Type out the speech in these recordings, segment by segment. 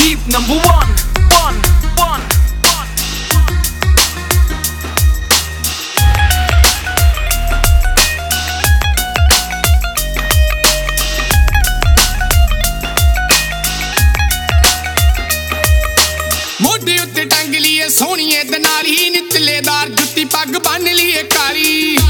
Sandeep number one. मोढे उत्ते टंग लिए सोहणीए दनाली नितलेदार जुत्ती पग बन लिए काली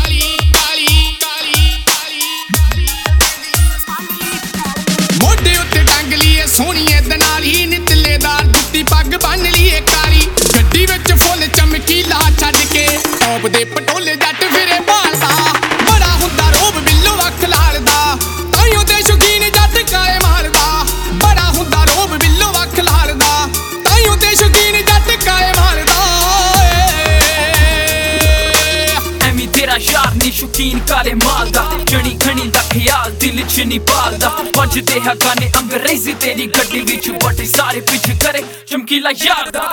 मोढे उत्ते टंग लिए सोहणीए दनाली नितलेदार जुत्ती पग बन लिए काली गड्डी विच फुल चमकीला छड्ड के टॉप दे पटोले जट फिरे भालदा बड़ा हुंदा रोब बिल्लो अख लालदा ताइयों ते शौकीन जट काए मारदा बड़ा हुंदा रोब बिल्लो अख लालदा ताइयों ते शौकीन जट काए मारदा ਐਵੇਂ ਤੇਰਾ ਯਾਰ ਨੀ ਸ਼ੌਕੀਨ ਕਾਲੇ ਮਾਲ ਦਾ ਜਣੀ ਖਣੀ ਦਾ ਖਿਆਲ ਦਿਲ ਚ ਨੀ ਪਾਲਦਾ ਵੱਜਦੇ ਹੈ ਗਾਣੇ ਅੰਗਰੇਜ਼ੀ ਤੇਰੀ ਗੱਡੀ ਵਿੱਚ ਬਟੇ ਸਾਰੇ ਪਿੱਛੇ ਕਰੇ ਚਮਕੀਲਾ ਯਾਰ ਦਾ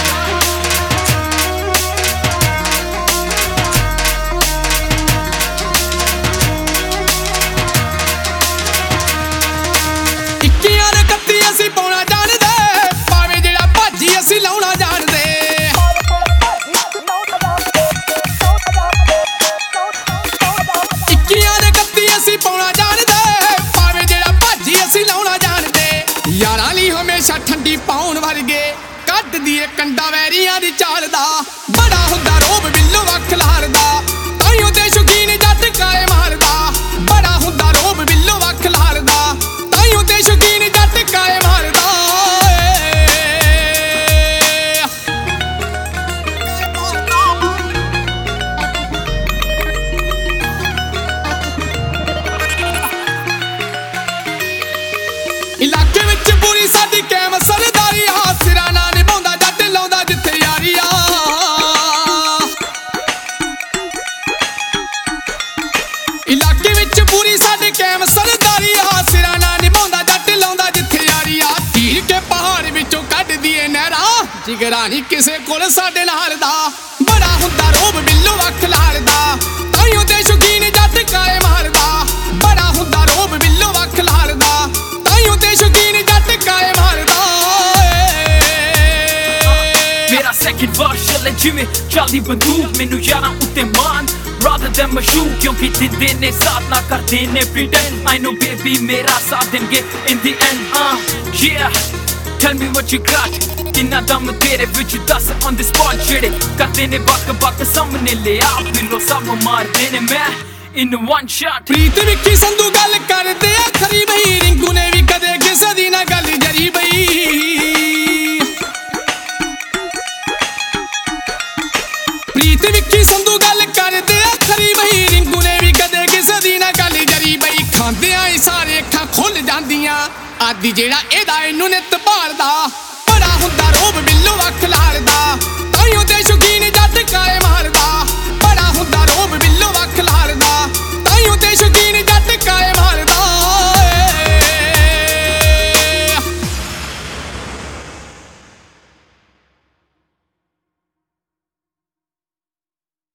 ਇੱਕੀਆਂ ਦੇ ਕੱਤੀ ਅਸੀਂ ਪਾਉਣਾ ਜਾਣਦੇ ਭਾਵੇਂ ਜਿਹੜਾ ਭਾਜੀ ਅਸੀਂ ਲਾਉਣਾ ਜਾਣਦੇ ਇੱਕੀਆਂ ਦੇ ਕੱਤੀ ਅਸੀਂ ਪਾਉਣਾ ਜਾਣਦੇ ਭਾਵੇਂ ਜਿਹੜਾ ਭਾਜੀ ਅਸੀਂ ਲਾਉਣਾ ਜਾਣਦੇ ਯਾਰਾਂ ਲਈ ਹਮੇਸ਼ਾ ਠੰਡੀ ਪਾਉਣ ਵਰਗੇ ਕੱਢ ਦੀਏ ਕੰਡਾ ਵੈਰੀਆਂ ਦੀ ਚਾਲ ਦਾ ਬੜਾ ਹੁੰਦਾ ਰੋਬ ਬਿੱਲੋ ਅੱਖ ਲਾਲਦਾ ਤਾਈਓ ਤੇ ਸ਼ੌਕੀਨ ਜੱਟ ਕਾਏ ਮਾਰਦਾ ਬੜਾ ਹੁੰਦਾ ਰੋਬ ਬਿੱਲੋ ਅੱਖ ਲਾਲਦਾ ਤਾਈਓ ਤੇ ਸ਼ੌਕੀਨ ਜੱਟ ਕਾਏ ਮਾਰਦਾ ਇਲਾਕੇ ਵਿੱਚ ਪੂਰੀ ਸਾਡੀ ਕੈਮ ਸਰਦਾਰੀ ਆ ਸਿਰਾਂ ਨਾਲ ਨਿਭਾਉਂਦਾ ਜੱਟ ਲਾਉਂਦਾ ਜਿੱਥੇ ਯਾਰੀ ਆ ਇਲਾਕੇ ਵਿੱਚ ਪੂਰੀ ਸਾਡੇ ਕੈਮ ਸਰਦਾਰੀ ਆ ਸਿਰਾਂ ਨਾਲ ਨਿਭਾਉਂਦਾ ਜੱਟ ਲਾਉਂਦਾ ਜਿੱਥੇ ਯਾਰੀ ਆ ਧੀਰ ਕੇ ਪਹਾੜ ਵਿੱਚੋਂ ਕੱਢ ਦੀਏ ਨਹਿਰਾਂ ਜਿਗਰਾ ਨਹੀਂ ਕਿਸੇ ਕੋਲ ਸਾਡੇ ਨਾਲ ਦਾ ਬੜਾ ਹੁੰਦਾ ਰੋਬ ਬਿੱਲੋ ਅੱਖ ਲਾਲਦਾ ਤਾਈਓ ਤੇ ਸ਼ੌਕੀਨ ਜੱਟ ਕਾਏ ਮਾਰਦਾ ਬੜਾ ਹੁੰਦਾ ਰੋਬ ਬਿੱਲੋ ਅੱਖ ਲਾਲਦਾ ਤਾਈਓ ਤੇ ਸ਼ੌਕੀਨ ਜੱਟ ਕਾਏ ਮਾਰਦਾ ਮੇਰਾ ਸੈਕਿੰਡ ਵਰਸ ਚੱਲੇ ਜਿਵੇਂ ਚੱਲਦੀ ਬੰਦੂਕ ਮੈਨੂੰ ਯਾਰਾਂ ਉੱਤੇ ਮਾਨ rather than ਮਸ਼ਹੂਰ ਕਿਉਂਕਿ ਦਿੰਦੇ ਨੇ ਸਾਥ ਨਾ ਕਰਦੇ ਨੇ pretend I know baby ਮੇਰਾ ਸਾਥ ਦੇਣਗੇ in the end yeah tell me what you got ਕਿੰਨਾ ਦਮ ਤੇਰੇ ਵਿੱਚ ਦੱਸ on the spot ਜਿਹੜੇ ਕਰਦੇ ਨੇ ਬੱਕ ਸਾਹਮਣੇ ਲਿਆ ਬਿੱਲੋ ਸਭ ਮਾਰਦੇ ਨੇ ਮੈਂ in one shot ਪ੍ਰੀਤ ਵਿੱਕੀ ਸੰਧੂ ਗੱਲ ਕਰਦੇ ਆ ਖਰੀ ਬਈ ਰਿੰਕੂ ਨੇ ਵੀ ਕਦੇ ਕਿਸੇ ਦੀ ਨਾ ਗੱਲ ਜਰੀ ਬਈ ਪ੍ਰੀਤ ਵਿੱਕੀ ਸੰਧੂ ਗੱਲ ਕਰਦੇ ਆ ਖਰੀ ਬਈ ਰਿੰਕੂ ਨੇ ਵੀ ਕਦੇ ਕਿਸੇ ਦੀ ਨਾ ਗੱਲ ਜਰੀ ਬਈ ਖਾਂਦਿਆਂ ਹੀ ਸਾਰੇ ਅੱਖਾਂ ਖੁੱਲ ਜਾਂਦੀਆਂ ਆਦੀ ਜਿਹੜਾ ਇਹਦਾ ਇਹਨੂੰ ਨਿੱਤ ਭਾਲਦਾ ਬੜਾ ਹੁੰਦਾ ਰੋਬ ਬਿੱਲੋ ਅੱਖ